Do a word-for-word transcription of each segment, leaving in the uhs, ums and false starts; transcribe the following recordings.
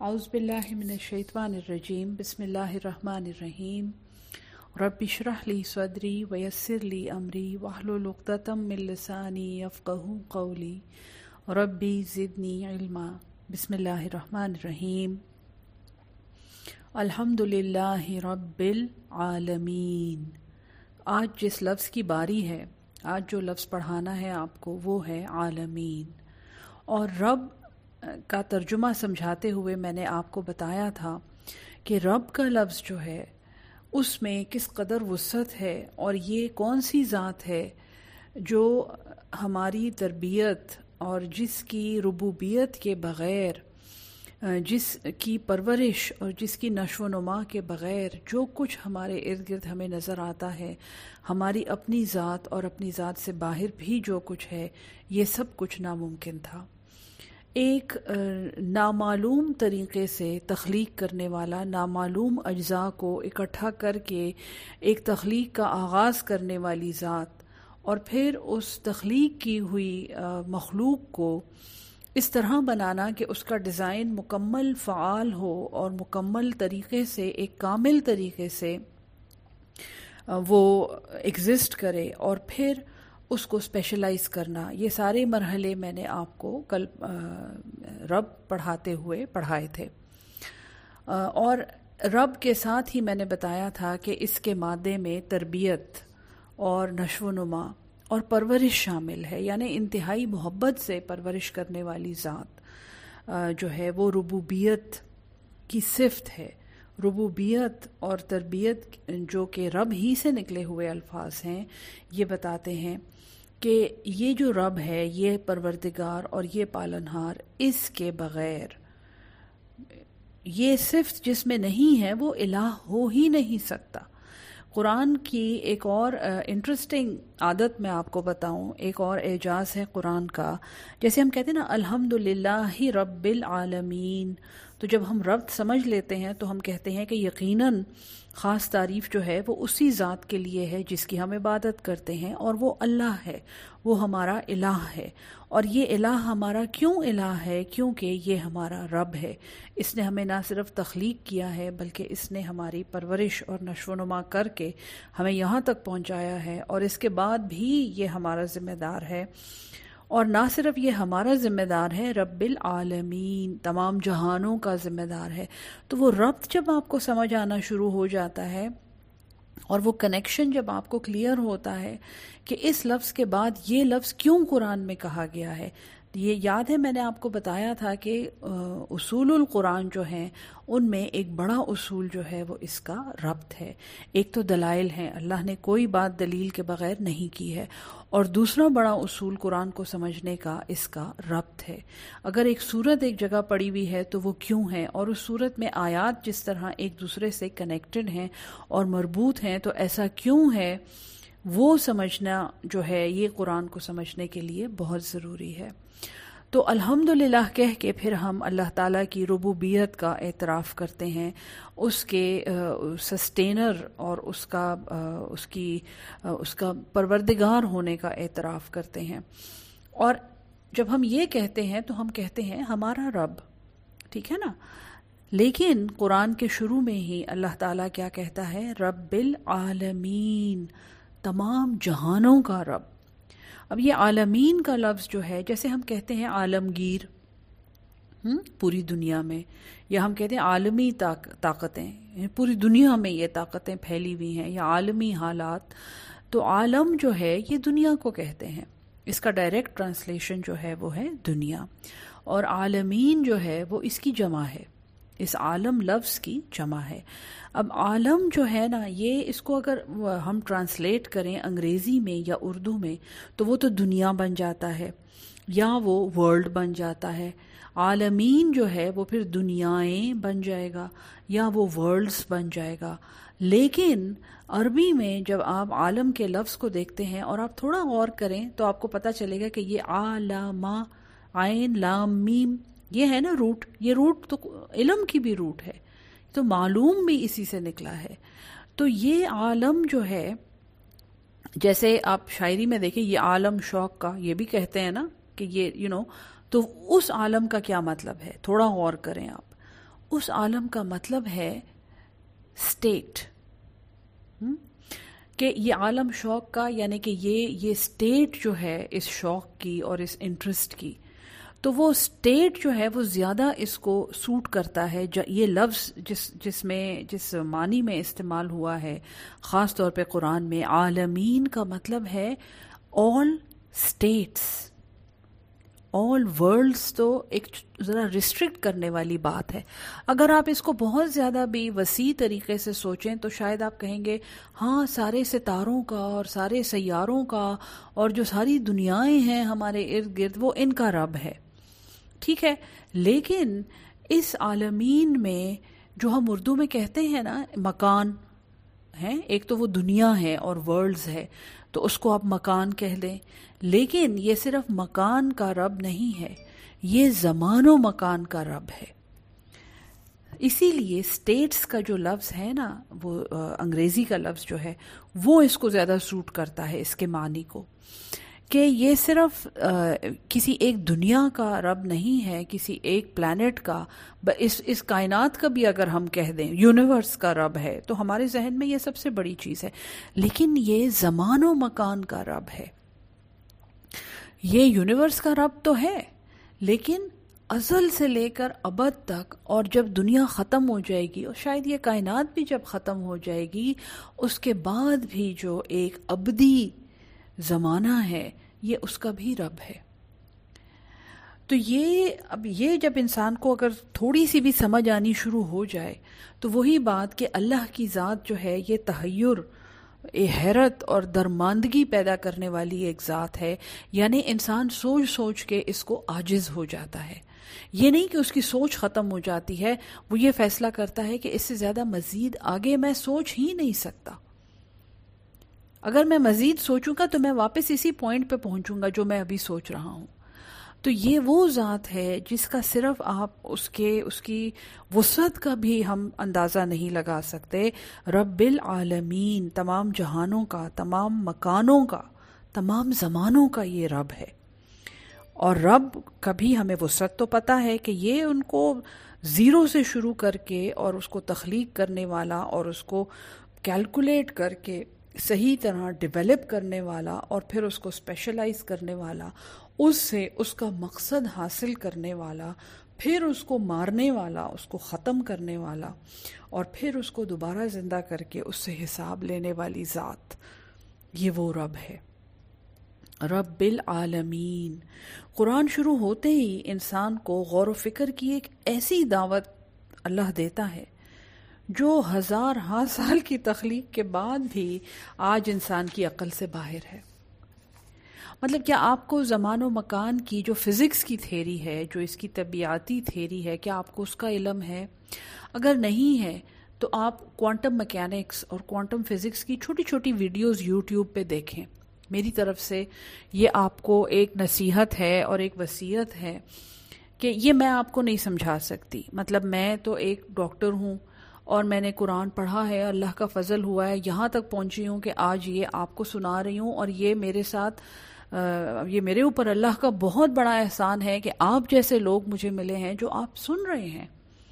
अऊज़ु बिल्लाहि मिनश्शैतानिर्रजीम बिस्मिल्लाहिर्रहमानिर्रहीम रब्बि इश्रह ली सदरी वयस्सिर ली अमरी वहलुल उक़दतम मिन लिसानी यफ़क़हू क़ौली रब्बी ज़िदनी इल्मा। बिस्मिल्लाहिर्रहमानिर्रहीम। अल्हम्दुलिल्लाहि रब्बिल आलमीन। आज जिस लफ्ज़ की बारी है, आज जो लफ्ज़ पढ़ाना है आपको, वो है आलमीन। और रब का तर्जुमा समझाते हुए मैंने आपको बताया था कि रब का लफ्ज़ जो है उसमें किस कदर वुसअत है, और ये कौन सी ज़ात है जो हमारी तरबियत और जिसकी रुबूबियत के बग़ैर, जिसकी परवरिश और जिसकी नशो नुमा के बग़ैर जो कुछ हमारे इर्द गिर्द हमें नज़र आता है, हमारी अपनी ज़ात और अपनी ज़ात से बाहर भी जो कुछ है, ये सब कुछ नामुमकिन था। एक नामालूम तरीक़े से तख्लीक करने वाला, नामालूम अज्ज़ा को इकट्ठा करके एक तख्लीक का आगाज़ करने वाली ज़ात, और फिर उस तख्लीक की हुई मखलूक को इस तरह बनाना कि उसका डिज़ाइन मुकम्मल फ़आल हो और मुकम्मल तरीक़े से, एक कामिल तरीक़े से वो एग्ज़िस्ट करे, और फिर उसको स्पेशलाइज़ करना। ये सारे मरहले मैंने आपको कल रब पढ़ाते हुए पढ़ाए थे। और रब के साथ ही मैंने बताया था कि इसके मादे में तरबियत और नशो नुमा और परवरिश शामिल है, यानी इंतहाई मोहब्बत से परवरिश करने वाली ज़ात जो है वो रुबूबियत की सिफ़त है। रुबूबियत और तरबियत जो कि रब ही से निकले हुए अल्फाज हैं, ये बताते हैं कि ये जो रब है, ये परवरदिगार और ये पालनहार, इसके बग़ैर ये सिफ़त जिसमें नहीं है वो इलाह हो ही नहीं सकता। कुरान की एक और इंटरेस्टिंग आदत मैं आपको बताऊं, एक और एजाज़ है कुरान का। जैसे हम कहते हैं ना अल्हम्दुलिल्लाहि रब्बिल आलमीन, तो जब हम रब समझ लेते हैं तो हम कहते हैं कि यकीनन ख़ास तारीफ़ जो है वो उसी ज़ात के लिए है जिसकी हम इबादत करते हैं, और वो अल्लाह है, वो हमारा इलाह है। और ये इलाह हमारा क्यों इलाह है? क्योंकि ये हमारा रब है। इसने हमें ना सिर्फ तख्लीक किया है, बल्कि इसने हमारी परवरिश और नशो नुमा करके हमें यहाँ तक पहुँचाया है, और इसके बाद भी ये हमारा ज़िम्मेदार है। और ना सिर्फ ये हमारा ज़िम्मेदार है, रब्बिल आलमीन, तमाम जहानों का ज़िम्मेदार है। तो वो रब्त जब आपको समझ आना शुरू हो जाता है और वो कनेक्शन जब आपको क्लियर होता है कि इस लफ्ज़ के बाद ये लफ्ज़ क्यों कुरान में कहा गया है। ये याद है मैंने आपको बताया था कि उसूलुल कुरान जो हैं उनमें एक बड़ा उसूल जो है वो इसका रब्त है। एक तो दलाइल हैं, अल्लाह ने कोई बात दलील के बग़ैर नहीं की है, और दूसरा बड़ा उसूल कुरान को समझने का इसका रब्त है। अगर एक सूरत एक जगह पड़ी हुई है तो वो क्यों है, और उस सूरत में आयात जिस तरह एक दूसरे से कनेक्टेड हैं और मरबूत हैं, तो ऐसा क्यों है, वो समझना जो है ये कुरान को समझने के लिए बहुत ज़रूरी है। तो अल्हम्दुलिल्लाह कह के फिर हम अल्लाह ताला की रुबूबियत का एतराफ़ करते हैं, उसके सस्टेनर और उसका आ, उसकी आ, उसका परवरदिगार होने का एतराफ़ करते हैं। और जब हम ये कहते हैं तो हम कहते हैं हमारा रब, ठीक है ना। लेकिन कुरान के शुरू में ही अल्लाह ताला क्या कहता है? रब्बिल आलमीन, तमाम जहानों का रब। अब ये आलमीन का लफ्ज़ जो है, जैसे हम कहते हैं आलमगीर हुँ? पूरी दुनिया में, या हम कहते हैं आलमी ताक, ताकतें, पूरी दुनिया में ये ताकतें फैली हुई हैं, या आलमी हालात। तो आलम जो है ये दुनिया को कहते हैं, इसका डायरेक्ट ट्रांसलेशन जो है वो है दुनिया, और आलमीन जो है वो इसकी जमा है, इस आलम लफ्ज़ की जमा है। अब आलम जो है ना, ये इसको अगर हम ट्रांसलेट करें अंग्रेज़ी में या उर्दू में, तो वो तो दुनिया बन जाता है, या वो वर्ल्ड बन जाता है। आलमीन जो है वो फिर दुनियाएं बन जाएगा, या वो वर्ल्ड्स बन जाएगा। लेकिन अरबी में जब आप आलम के लफ्ज़ को देखते हैं और आप थोड़ा गौर करें तो आपको पता चलेगा कि ये आलमा, आइन लाम मीम, ये है ना रूट, ये रूट तो इल्म की भी रूट है, तो मालूम भी इसी से निकला है। तो ये आलम जो है, जैसे आप शायरी में देखें, ये आलम शौक का, ये भी कहते हैं ना कि ये यू you नो know, तो उस आलम का क्या मतलब है, थोड़ा गौर करें आप। اس عالم کا مطلب ہے اسٹیٹ، کہ یہ عالم شوق کا، یعنی کہ یہ یہ اسٹیٹ جو ہے اس شوق کی اور اس انٹرسٹ کی، تو وہ اسٹیٹ جو ہے وہ زیادہ اس کو سوٹ کرتا ہے. یہ لفظ جس جس میں جس معنی میں استعمال ہوا ہے خاص طور پہ قرآن میں، عالمین کا مطلب ہے آل اسٹیٹس، آل ورلڈس. تو ایک ذرا ریسٹرکٹ کرنے والی بات ہے. اگر آپ اس کو بہت زیادہ بھی وسیع طریقے سے سوچیں تو شاید آپ کہیں گے ہاں سارے ستاروں کا اور سارے سیاروں کا اور جو ساری دنیایں ہیں ہمارے ارد گرد وہ ان کا رب ہے. ٹھیک ہے، لیکن اس عالمین میں جو ہم اردو میں کہتے ہیں نا مکان ہے، ایک تو وہ دنیا ہے اور ورلڈز ہے، تو اس کو آپ مکان کہہ دیں، لیکن یہ صرف مکان کا رب نہیں ہے، یہ زمان و مکان کا رب ہے. اسی لیے اسٹیٹس کا جو لفظ ہے نا، وہ انگریزی کا لفظ جو ہے وہ اس کو زیادہ سوٹ کرتا ہے اس کے معنی کو، کہ یہ صرف کسی ایک دنیا کا رب نہیں ہے، کسی ایک پلانٹ کا، اس اس کائنات کا بھی اگر ہم کہہ دیں یونیورس کا رب ہے تو ہمارے ذہن میں یہ سب سے بڑی چیز ہے. لیکن یہ زمان و مکان کا رب ہے. یہ یونیورس کا رب تو ہے، لیکن ازل سے لے کر ابد تک، اور جب دنیا ختم ہو جائے گی اور شاید یہ کائنات بھی جب ختم ہو جائے گی، اس کے بعد بھی جو ایک ابدی زمانہ ہے یہ اس کا بھی رب ہے. تو یہ اب یہ جب انسان کو اگر تھوڑی سی بھی سمجھ آنی شروع ہو جائے تو وہی بات کہ اللہ کی ذات جو ہے یہ تحیر، حیرت اور درماندگی پیدا کرنے والی ایک ذات ہے. یعنی انسان سوچ سوچ کے اس کو عاجز ہو جاتا ہے. یہ نہیں کہ اس کی سوچ ختم ہو جاتی ہے، وہ یہ فیصلہ کرتا ہے کہ اس سے زیادہ مزید آگے میں سوچ ہی نہیں سکتا. اگر میں مزید سوچوں گا تو میں واپس اسی پوائنٹ پہ پہنچوں گا جو میں ابھی سوچ رہا ہوں. تو یہ وہ ذات ہے جس کا صرف آپ اس کے اس کی وسعت کا بھی ہم اندازہ نہیں لگا سکتے. رب العالمین، تمام جہانوں کا، تمام مکانوں کا، تمام زمانوں کا یہ رب ہے. اور رب کا بھی ہمیں وسعت تو پتہ ہے کہ یہ ان کو زیرو سے شروع کر کے اور اس کو تخلیق کرنے والا اور اس کو کیلکولیٹ کر کے صحیح طرح ڈیولپ کرنے والا اور پھر اس کو اسپیشلائز کرنے والا، اس سے اس کا مقصد حاصل کرنے والا، پھر اس کو مارنے والا، اس کو ختم کرنے والا، اور پھر اس کو دوبارہ زندہ کر کے اس سے حساب لینے والی ذات، یہ وہ رب ہے، رب العالمین. قرآن شروع ہوتے ہی انسان کو غور و فکر کی ایک ایسی دعوت اللہ دیتا ہے جو ہزار ہاں سال کی تخلیق کے بعد بھی آج انسان کی عقل سے باہر ہے. مطلب کیا آپ کو زمان و مکان کی جو فزکس کی تھیری ہے، جو اس کی طبیعاتی تھیری ہے، کیا آپ کو اس کا علم ہے؟ اگر نہیں ہے تو آپ کوانٹم میکینکس اور کوانٹم فزکس کی چھوٹی چھوٹی ویڈیوز یوٹیوب پہ دیکھیں. میری طرف سے یہ آپ کو ایک نصیحت ہے اور ایک وصیت ہے کہ یہ میں آپ کو نہیں سمجھا سکتی. مطلب میں تو ایک ڈاکٹر ہوں اور میں نے قرآن پڑھا ہے، اللہ کا فضل ہوا ہے، یہاں تک پہنچی ہوں کہ آج یہ آپ کو سنا رہی ہوں، اور یہ میرے ساتھ یہ میرے اوپر اللہ کا بہت بڑا احسان ہے کہ آپ جیسے لوگ مجھے ملے ہیں جو آپ سن رہے ہیں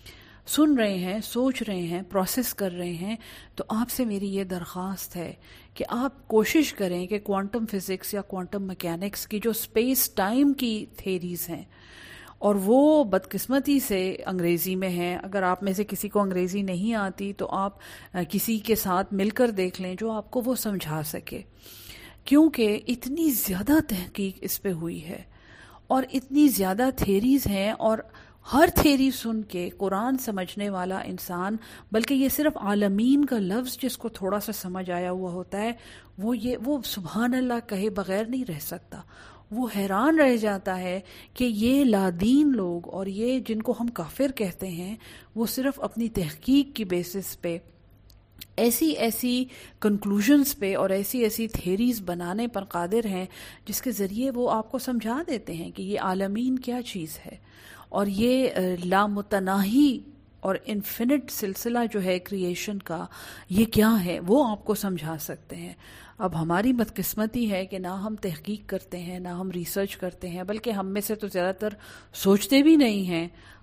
سن رہے ہیں سوچ رہے ہیں، پروسیس کر رہے ہیں. تو آپ سے میری یہ درخواست ہے کہ آپ کوشش کریں کہ کوانٹم فزکس یا کوانٹم میکینکس کی جو اسپیس ٹائم کی تھیریز ہیں، اور وہ بدقسمتی سے انگریزی میں ہیں، اگر آپ میں سے کسی کو انگریزی نہیں آتی تو آپ کسی کے ساتھ مل کر دیکھ لیں جو آپ کو وہ سمجھا سکے، کیونکہ اتنی زیادہ تحقیق اس پہ ہوئی ہے اور اتنی زیادہ تھیریز ہیں، اور ہر تھیری سن کے قرآن سمجھنے والا انسان، بلکہ یہ صرف عالمین کا لفظ جس کو تھوڑا سا سمجھ آیا ہوا ہوتا ہے، وہ یہ وہ سبحان اللہ کہے بغیر نہیں رہ سکتا. وہ حیران رہ جاتا ہے کہ یہ لادین لوگ اور یہ جن کو ہم کافر کہتے ہیں، وہ صرف اپنی تحقیق کی بیسس پہ ایسی ایسی کنکلوژنز پہ اور ایسی ایسی تھیریز بنانے پر قادر ہیں جس کے ذریعے وہ آپ کو سمجھا دیتے ہیں کہ یہ عالمین کیا چیز ہے، اور یہ لامتناہی اور انفینٹ سلسلہ جو ہے کریشن کا یہ کیا ہے، وہ آپ کو سمجھا سکتے ہیں. اب ہماری بدقسمتی ہے کہ نہ ہم تحقیق کرتے ہیں، نہ ہم ریسرچ کرتے ہیں، بلکہ ہم میں سے تو زیادہ تر سوچتے بھی نہیں ہیں.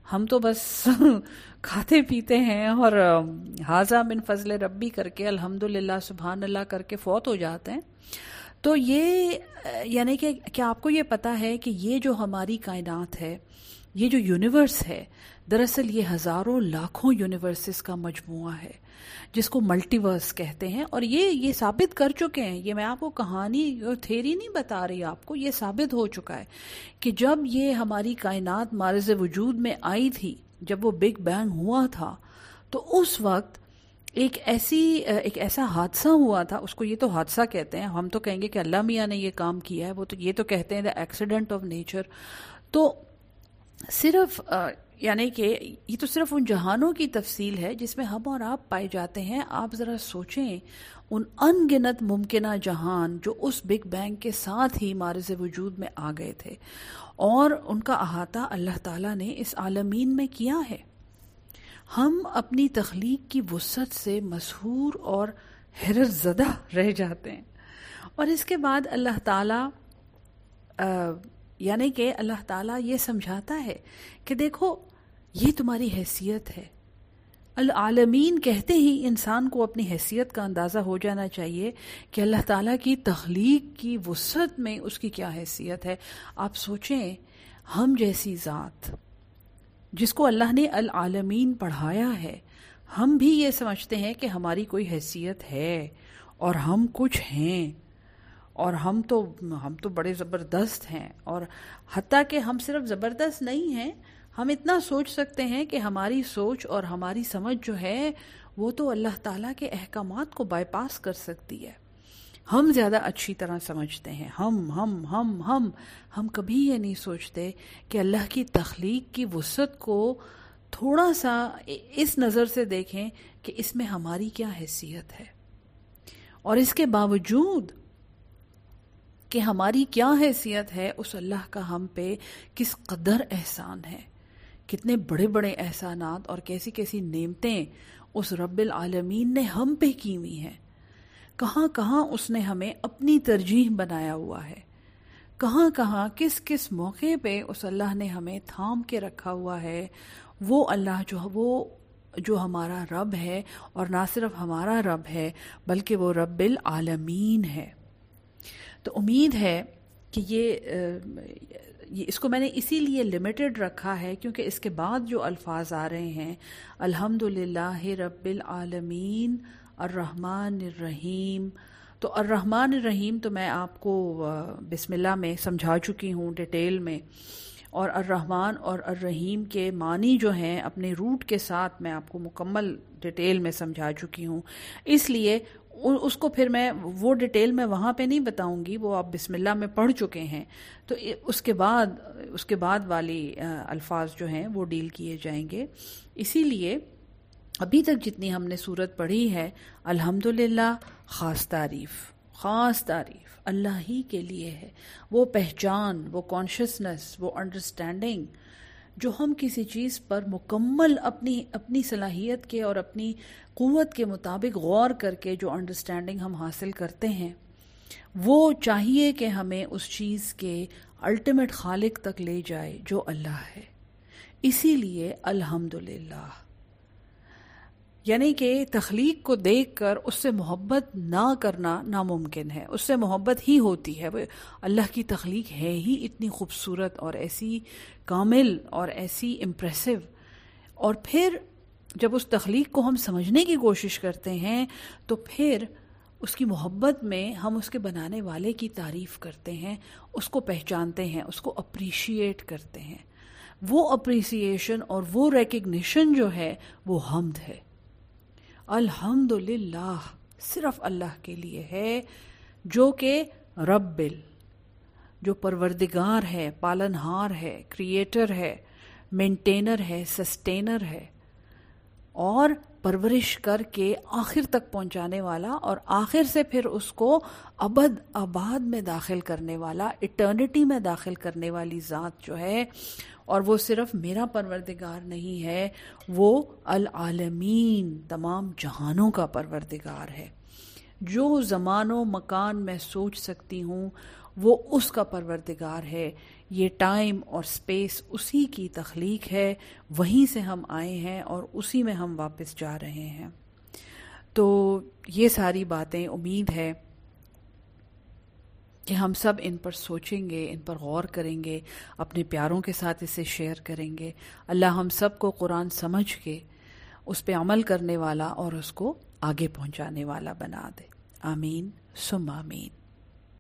ہم تو بس کھاتے پیتے ہیں اور حاذا من فضل ربی کر کے الحمدللہ سبحان اللہ کر کے فوت ہو جاتے ہیں. تو یہ یعنی کہ کیا آپ کو یہ پتہ ہے کہ یہ جو ہماری کائنات ہے، یہ جو یونیورس ہے، دراصل یہ ہزاروں لاکھوں یونیورسز کا مجموعہ ہے جس کو ملٹی ورس کہتے ہیں. اور یہ یہ ثابت کر چکے ہیں، یہ میں آپ کو کہانی اور تھیری نہیں بتا رہی آپ کو، یہ ثابت ہو چکا ہے کہ جب یہ ہماری کائنات معرض وجود میں آئی تھی، جب وہ بگ بینگ ہوا تھا، تو اس وقت ایک ایسی ایک ایسا حادثہ ہوا تھا. اس کو یہ تو حادثہ کہتے ہیں، ہم تو کہیں گے کہ اللہ میاں نے یہ کام کیا ہے، وہ تو یہ تو کہتے ہیں دا ایکسیڈنٹ آف نیچر. تو صرف یعنی کہ یہ تو صرف ان جہانوں کی تفصیل ہے جس میں ہم اور آپ پائے جاتے ہیں. آپ ذرا سوچیں ان ان گنت ممکنہ جہان جو اس بگ بینگ کے ساتھ ہی معرض وجود میں آ گئے تھے، اور ان کا احاطہ اللہ تعالیٰ نے اس عالمین میں کیا ہے. ہم اپنی تخلیق کی وسعت سے مسحور اور حیرت زدہ رہ جاتے ہیں. اور اس کے بعد اللہ تعالیٰ یعنی کہ اللہ تعالیٰ یہ سمجھاتا ہے کہ دیکھو یہ تمہاری حیثیت ہے. العالمین کہتے ہی انسان کو اپنی حیثیت کا اندازہ ہو جانا چاہیے کہ اللہ تعالیٰ کی تخلیق کی وسعت میں اس کی کیا حیثیت ہے. آپ سوچیں، ہم جیسی ذات جس کو اللہ نے العالمین پڑھایا ہے، ہم بھی یہ سمجھتے ہیں کہ ہماری کوئی حیثیت ہے اور ہم کچھ ہیں، اور ہم تو ہم تو بڑے زبردست ہیں. اور حتیٰ کہ ہم صرف زبردست نہیں ہیں، ہم اتنا سوچ سکتے ہیں کہ ہماری سوچ اور ہماری سمجھ جو ہے وہ تو اللہ تعالیٰ کے احکامات کو بائی پاس کر سکتی ہے. ہم زیادہ اچھی طرح سمجھتے ہیں، ہم ہم ہم ہم ہم کبھی یہ نہیں سوچتے کہ اللہ کی تخلیق کی وسعت کو تھوڑا سا اس نظر سے دیکھیں کہ اس میں ہماری کیا حیثیت ہے، اور اس کے باوجود کہ ہماری کیا حیثیت ہے، اس اللہ کا ہم پہ کس قدر احسان ہے. کتنے بڑے بڑے احسانات اور کیسی کیسی نعمتیں اس رب العالمین نے ہم پہ کی ہوئی ہیں. کہاں کہاں اس نے ہمیں اپنی ترجیح بنایا ہوا ہے، کہاں کہاں کس کس موقع پہ اس اللہ نے ہمیں تھام کے رکھا ہوا ہے. وہ اللہ جو وہ جو ہمارا رب ہے، اور نہ صرف ہمارا رب ہے بلکہ وہ رب العالمین ہے. تو امید ہے کہ یہ یہ اس کو میں نے اسی لیے لمیٹڈ رکھا ہے کیونکہ اس کے بعد جو الفاظ آ رہے ہیں، الحمدللہ رب العالمین الرحمن الرحیم. تو الرحمن الرحیم تو میں آپ کو بسم اللہ میں سمجھا چکی ہوں ڈیٹیل میں، اور الرحمن اور الرحیم کے معنی جو ہیں اپنے روٹ کے ساتھ میں آپ کو مکمل ڈیٹیل میں سمجھا چکی ہوں. اس لیے اس کو پھر میں وہ ڈیٹیل میں وہاں پہ نہیں بتاؤں گی، وہ آپ بسم اللہ میں پڑھ چکے ہیں. تو اس کے بعد اس کے بعد والی الفاظ جو ہیں وہ ڈیل کیے جائیں گے. اسی لیے ابھی تک جتنی ہم نے سورت پڑھی ہے، الحمدللہ خاص تعریف خاص تعریف اللہ ہی کے لیے ہے. وہ پہچان، وہ کانشسنس، وہ انڈرسٹینڈنگ جو ہم کسی چیز پر مکمل اپنی اپنی صلاحیت کے اور اپنی قوت کے مطابق غور کر کے جو انڈرسٹینڈنگ ہم حاصل کرتے ہیں، وہ چاہیے کہ ہمیں اس چیز کے الٹیمیٹ خالق تک لے جائے جو اللہ ہے. اسی لیے الحمدللہ، یعنی کہ تخلیق کو دیکھ کر اس سے محبت نہ کرنا ناممکن ہے. اس سے محبت ہی ہوتی ہے، وہ اللہ کی تخلیق ہے ہی اتنی خوبصورت اور ایسی کامل اور ایسی امپریسو. اور پھر جب اس تخلیق کو ہم سمجھنے کی کوشش کرتے ہیں تو پھر اس کی محبت میں ہم اس کے بنانے والے کی تعریف کرتے ہیں، اس کو پہچانتے ہیں، اس کو اپریشیٹ کرتے ہیں. وہ اپریسیشن اور وہ ریکگنیشن جو ہے وہ حمد ہے. الحمدللہ صرف اللہ کے لیے ہے جو کہ رب ال جو پروردگار ہے، پالنہار ہے، کریٹر ہے، مینٹینر ہے، سسٹینر ہے، اور پرورش کر کے آخر تک پہنچانے والا، اور آخر سے پھر اس کو ابد آباد میں داخل کرنے والا، ایٹرنیٹی میں داخل کرنے والی ذات جو ہے. اور وہ صرف میرا پروردگار نہیں ہے، وہ العالمین تمام جہانوں کا پروردگار ہے. جو زمان و مکان میں سوچ سکتی ہوں وہ اس کا پروردگار ہے. یہ ٹائم اور اسپیس اسی کی تخلیق ہے، وہیں سے ہم آئے ہیں اور اسی میں ہم واپس جا رہے ہیں۔ تو یہ ساری باتیں امید ہے کہ ہم سب ان پر سوچیں گے، ان پر غور کریں گے، اپنے پیاروں کے ساتھ اسے شیئر کریں گے۔ اللہ ہم سب کو قرآن سمجھ کے اس پہ عمل کرنے والا اور اس کو آگے پہنچانے والا بنا دے۔ آمین ثم آمین۔